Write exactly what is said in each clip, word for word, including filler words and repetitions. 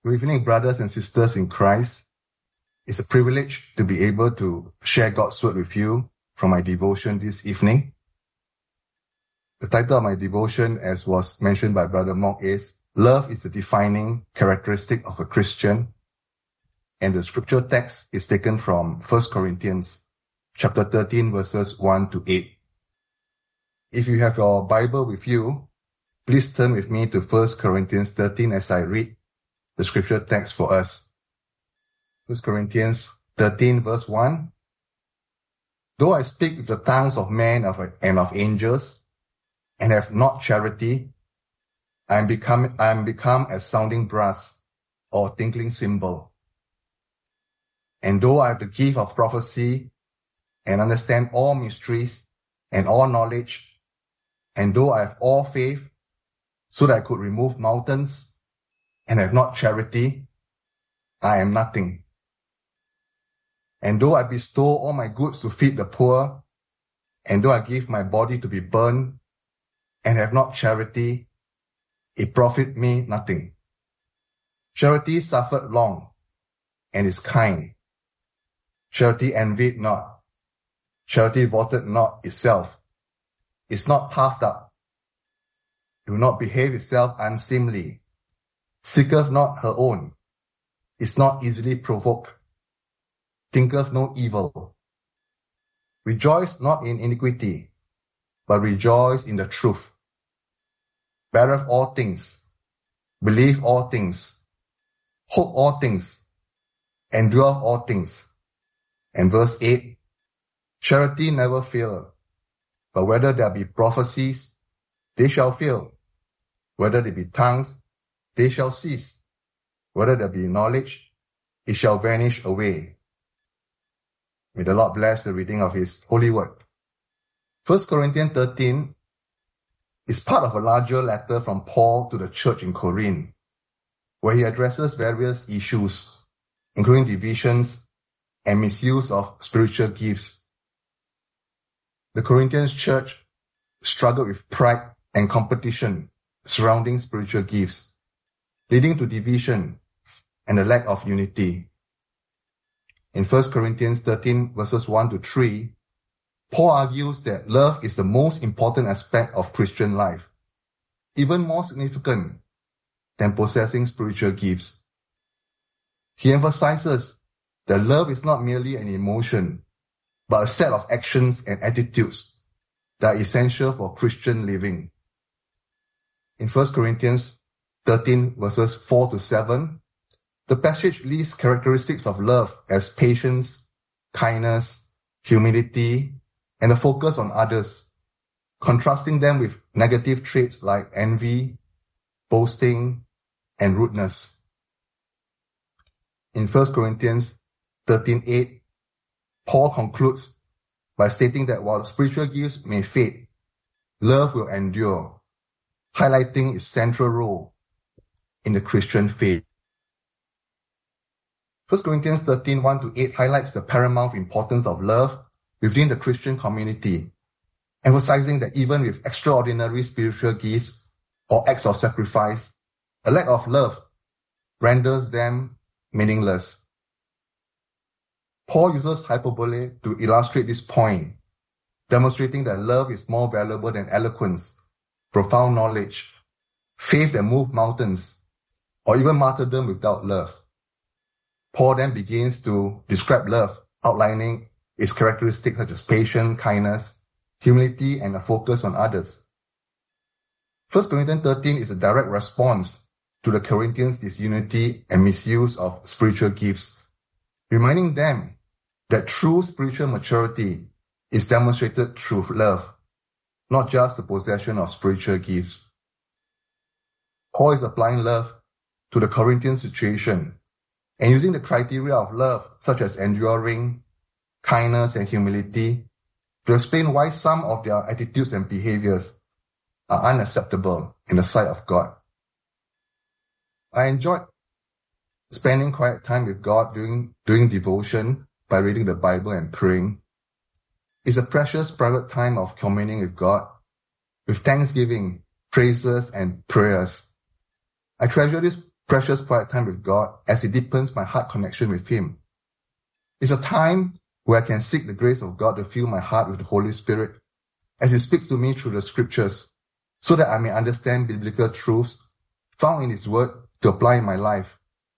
Good evening, brothers and sisters in Christ. It's a privilege to be able to share God's word with you from my devotion this evening. The title of my devotion, as was mentioned by Brother Mok, is Love is the Defining Characteristic of a Christian. And the scripture text is taken from First Corinthians chapter thirteen, verses one to eight. If you have your Bible with you, please turn with me to First Corinthians thirteen as I read the scripture text for us. First Corinthians thirteen, verse one. Though I speak with the tongues of men and of angels, and have not charity, I am become, I am become as sounding brass or tinkling cymbal. And though I have the gift of prophecy and understand all mysteries and all knowledge, and though I have all faith so that I could remove mountains, and have not charity, I am nothing. And though I bestow all my goods to feed the poor, and though I give my body to be burned, and have not charity, it profit me nothing. Charity suffered long, and is kind. Charity envied not. Charity vaunted not itself, is not puffed up, do not behave itself unseemly, seeketh not her own, is not easily provoked, thinketh no evil. Rejoice not in iniquity, but rejoice in the truth. Beareth all things, believe all things, hope all things, endureth all things. And verse eight, charity never faileth, but whether there be prophecies, they shall fail. Whether there be tongues, they shall cease. Whether there be knowledge, it shall vanish away. May the Lord bless the reading of His holy word. First Corinthians thirteen is part of a larger letter from Paul to the church in Corinth, where he addresses various issues, including divisions and misuse of spiritual gifts. The Corinthian church struggled with pride and competition surrounding spiritual gifts, leading to division and a lack of unity. In First Corinthians thirteen, verses one to three, Paul argues that love is the most important aspect of Christian life, even more significant than possessing spiritual gifts. He emphasizes that love is not merely an emotion, but a set of actions and attitudes that are essential for Christian living. In First Corinthians thirteen, verses four to seven, the passage lists characteristics of love as patience, kindness, humility, and a focus on others, contrasting them with negative traits like envy, boasting, and rudeness. In First Corinthians thirteen eight, Paul concludes by stating that while spiritual gifts may fade, love will endure, highlighting its central role in the Christian faith. First Corinthians thirteen, one to eight highlights the paramount importance of love within the Christian community, emphasizing that even with extraordinary spiritual gifts or acts of sacrifice, a lack of love renders them meaningless. Paul uses hyperbole to illustrate this point, demonstrating that love is more valuable than eloquence, profound knowledge, faith that moves mountains, or even martyrdom without love. Paul then begins to describe love, outlining its characteristics such as patience, kindness, humility, and a focus on others. First Corinthians thirteen is a direct response to the Corinthians' disunity and misuse of spiritual gifts, reminding them that true spiritual maturity is demonstrated through love, not just the possession of spiritual gifts. Paul is applying love to the Corinthian situation and using the criteria of love, such as enduring, kindness, and humility, to explain why some of their attitudes and behaviors are unacceptable in the sight of God. I enjoyed spending quiet time with God during, doing devotion by reading the Bible and praying. It's a precious private time of communing with God, with thanksgiving, praises, and prayers. I treasure this precious quiet time with God as it deepens my heart connection with Him. It's a time where I can seek the grace of God to fill my heart with the Holy Spirit as He speaks to me through the scriptures so that I may understand biblical truths found in His Word to apply in my life.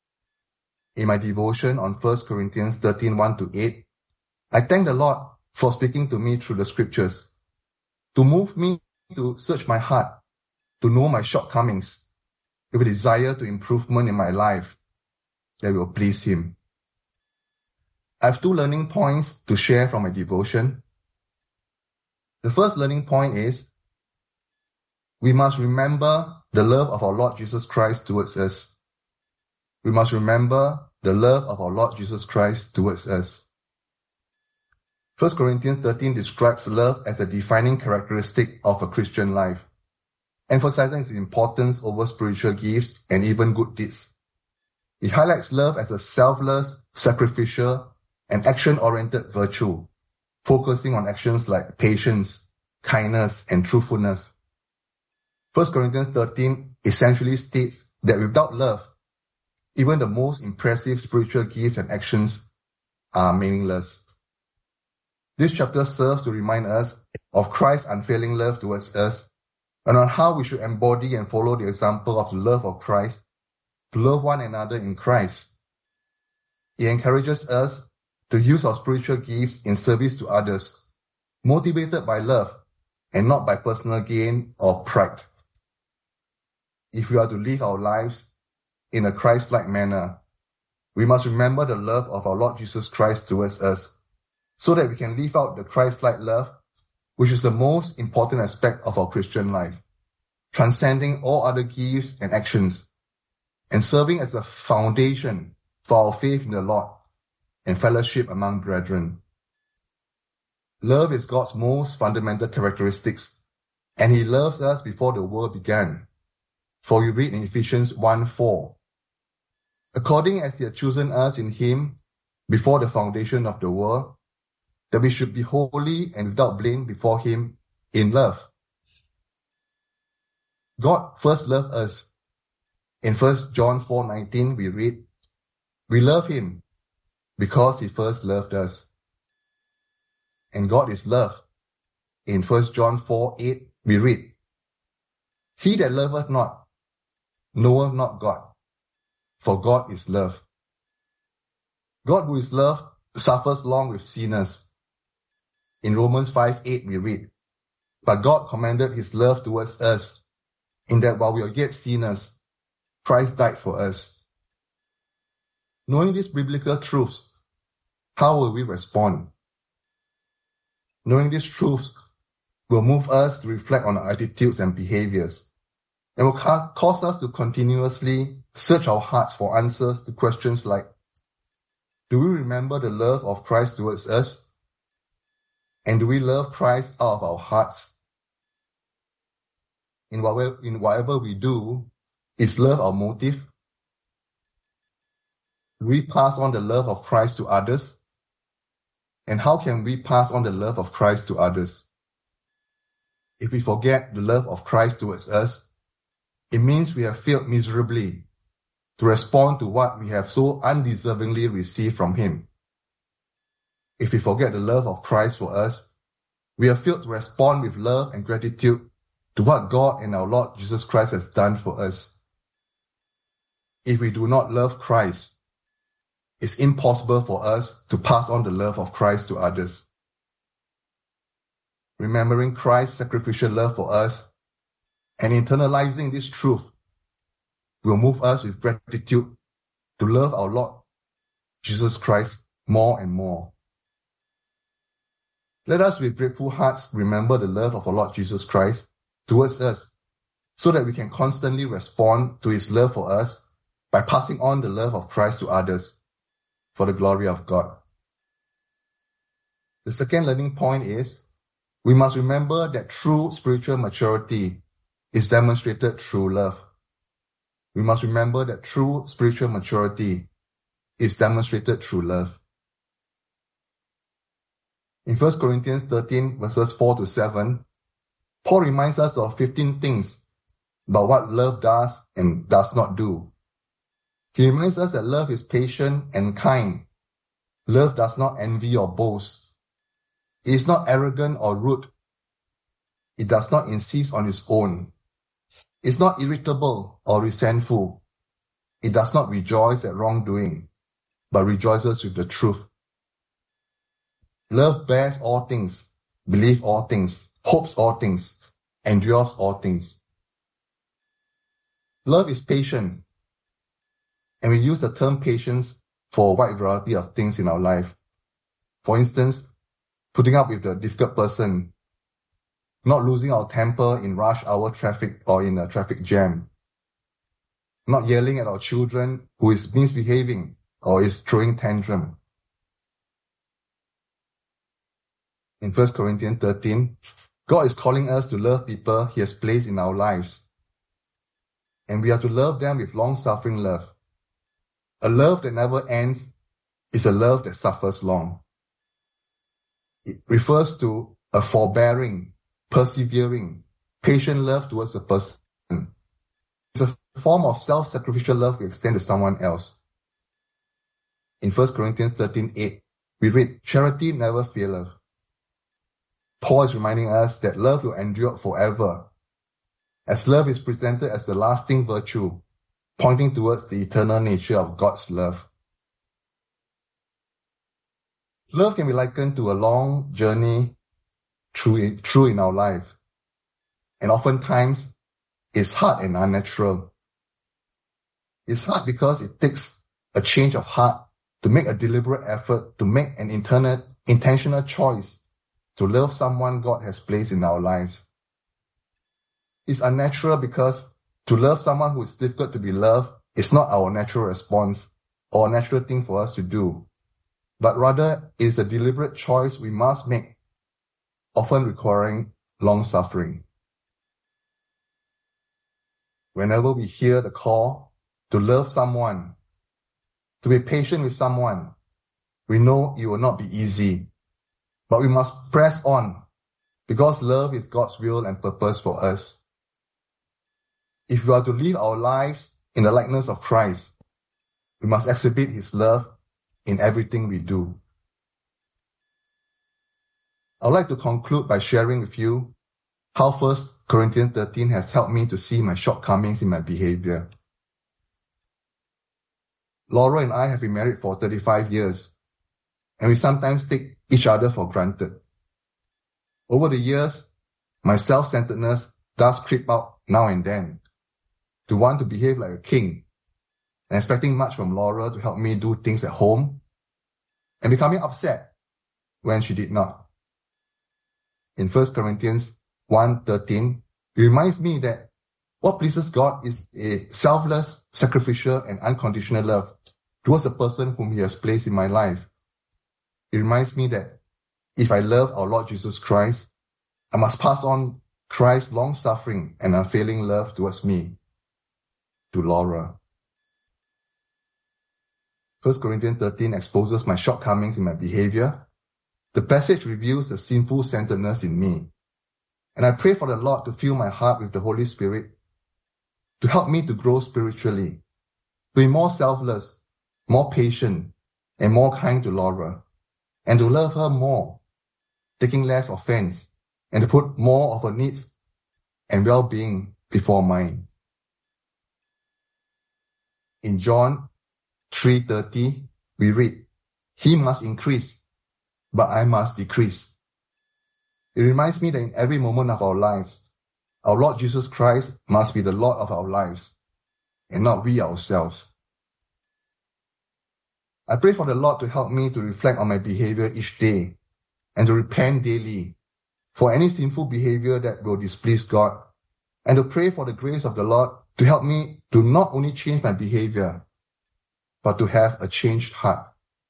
In my devotion on First Corinthians thirteen, one to eight, I thank the Lord for speaking to me through the scriptures, to move me to search my heart, to know my shortcomings, with a desire to improvement in my life that will please Him. I have two learning points to share from my devotion. The first learning point is we must remember the love of our Lord Jesus Christ towards us. We must remember the love of our Lord Jesus Christ towards us. First Corinthians thirteen describes love as a defining characteristic of a Christian life, emphasizing its importance over spiritual gifts and even good deeds. It highlights love as a selfless, sacrificial, and action-oriented virtue, focusing on actions like patience, kindness, and truthfulness. First Corinthians thirteen essentially states that without love, even the most impressive spiritual gifts and actions are meaningless. This chapter serves to remind us of Christ's unfailing love towards us and on how we should embody and follow the example of the love of Christ to love one another in Christ. It encourages us to use our spiritual gifts in service to others, motivated by love and not by personal gain or pride. If we are to live our lives in a Christ-like manner, we must remember the love of our Lord Jesus Christ towards us, so that we can live out the Christ-like love, which is the most important aspect of our Christian life, transcending all other gifts and actions, and serving as a foundation for our faith in the Lord and fellowship among brethren. Love is God's most fundamental characteristics, and He loves us before the world began. For we read in Ephesians one four, according as He had chosen us in Him before the foundation of the world, that we should be holy and without blame before Him in love. God first loved us. In First John four nineteen, we read, we love Him because He first loved us. And God is love. In First John four eight, we read, he that loveth not knoweth not God, for God is love. God who is love suffers long with sinners. In Romans five eight we read, but God commended His love towards us, in that while we are yet sinners, Christ died for us. Knowing these biblical truths, how will we respond? Knowing these truths will move us to reflect on our attitudes and behaviors, and will ca- cause us to continuously search our hearts for answers to questions like, do we remember the love of Christ towards us? And do we love Christ out of our hearts? In whatever, in whatever we do, is love our motive? Do we pass on the love of Christ to others? And how can we pass on the love of Christ to others? If we forget the love of Christ towards us, it means we have failed miserably to respond to what we have so undeservingly received from Him. If we forget the love of Christ for us, we have failed to respond with love and gratitude to what God and our Lord Jesus Christ has done for us. If we do not love Christ, it's impossible for us to pass on the love of Christ to others. Remembering Christ's sacrificial love for us and internalizing this truth will move us with gratitude to love our Lord Jesus Christ more and more. Let us with grateful hearts remember the love of our Lord Jesus Christ towards us, so that we can constantly respond to His love for us by passing on the love of Christ to others for the glory of God. The second learning point is, we must remember that true spiritual maturity is demonstrated through love. We must remember that true spiritual maturity is demonstrated through love. In First Corinthians thirteen, verses four to seven, Paul reminds us of fifteen things about what love does and does not do, He reminds us that love is patient and kind. Love does not envy or boast. It is not arrogant or rude. It does not insist on its own. It is not irritable or resentful. It does not rejoice at wrongdoing, but rejoices with the truth. Love bears all things, believes all things, hopes all things, endures all things. Love is patient, and we use the term patience for a wide variety of things in our life. For instance, putting up with the difficult person, not losing our temper in rush hour traffic or in a traffic jam, not yelling at our children who is misbehaving or is throwing tantrum. In First Corinthians thirteen, God is calling us to love people He has placed in our lives. And we are to love them with long-suffering love. A love that never ends is a love that suffers long. It refers to a forbearing, persevering, patient love towards a person. It's a form of self-sacrificial love we extend to someone else. In First Corinthians thirteen eight, we read, "Charity never faileth." Paul is reminding us that love will endure forever, as love is presented as the lasting virtue, pointing towards the eternal nature of God's love. Love can be likened to a long journey through, through in our life, and oftentimes it's hard and unnatural. It's hard because it takes a change of heart to make a deliberate effort, to make an internal, intentional choice to love someone God has placed in our lives. It's unnatural because to love someone who is difficult to be loved is not our natural response or natural thing for us to do, but rather it is a deliberate choice we must make, often requiring long suffering. Whenever we hear the call to love someone, to be patient with someone, we know it will not be easy, but we must press on because love is God's will and purpose for us. If we are to live our lives in the likeness of Christ, we must exhibit His love in everything we do. I would like to conclude by sharing with you how First Corinthians thirteen has helped me to see my shortcomings in my behavior. Laura and I have been married for thirty-five years, and we sometimes take each other for granted. Over the years, my self-centeredness does creep out now and then, to want to behave like a king, and expecting much from Laura to help me do things at home, and becoming upset when she did not. In First Corinthians one thirteen, it reminds me that what pleases God is a selfless, sacrificial, and unconditional love towards a person whom He has placed in my life. It reminds me that if I love our Lord Jesus Christ, I must pass on Christ's long-suffering and unfailing love towards me, to Laura. First Corinthians thirteen exposes my shortcomings in my behavior. The passage reveals the sinful centeredness in me. And I pray for the Lord to fill my heart with the Holy Spirit, to help me to grow spiritually, to be more selfless, more patient, and more kind to Laura, and to love her more, taking less offense, and to put more of her needs and well-being before mine. In John three thirty, we read, "He must increase, but I must decrease." It reminds me that in every moment of our lives, our Lord Jesus Christ must be the Lord of our lives, and not we ourselves. I pray for the Lord to help me to reflect on my behavior each day, and to repent daily for any sinful behavior that will displease God, and to pray for the grace of the Lord to help me to not only change my behavior, but to have a changed heart.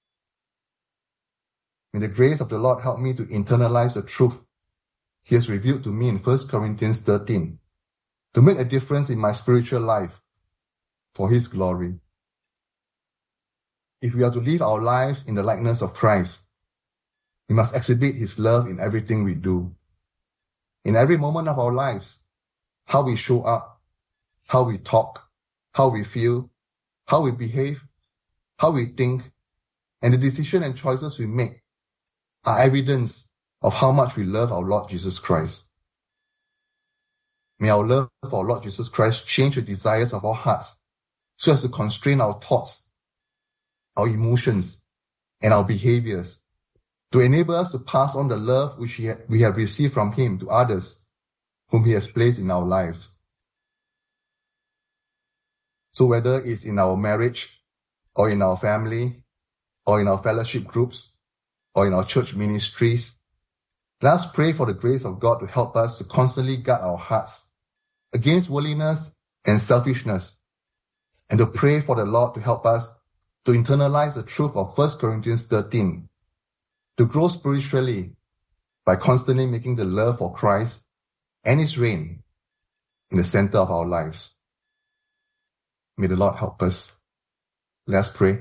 May the grace of the Lord help me to internalize the truth He has revealed to me in First Corinthians thirteen, to make a difference in my spiritual life for His glory. If we are to live our lives in the likeness of Christ, we must exhibit His love in everything we do. In every moment of our lives, how we show up, how we talk, how we feel, how we behave, how we think, and the decision and choices we make are evidence of how much we love our Lord Jesus Christ. May our love for our Lord Jesus Christ change the desires of our hearts so as to constrain our thoughts, our emotions, and our behaviors to enable us to pass on the love which we have received from Him to others whom He has placed in our lives. So whether it's in our marriage, or in our family, or in our fellowship groups, or in our church ministries, let us pray for the grace of God to help us to constantly guard our hearts against worldliness and selfishness, and to pray for the Lord to help us to internalize the truth of First Corinthians thirteen, to grow spiritually by constantly making the love for Christ and His reign in the center of our lives. May the Lord help us. Let us pray.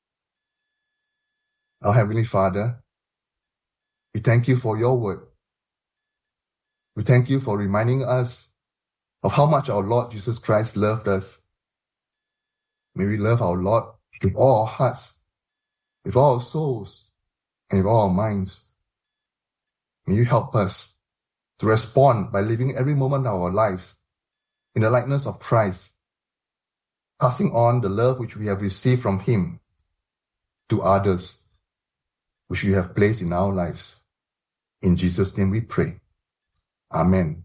Our Heavenly Father, we thank You for Your word. We thank You for reminding us of how much our Lord Jesus Christ loved us. May we love our Lord with all our hearts, with all our souls, and with all our minds. May You help us to respond by living every moment of our lives in the likeness of Christ, passing on the love which we have received from Him to others, which You have placed in our lives. In Jesus' name we pray. Amen.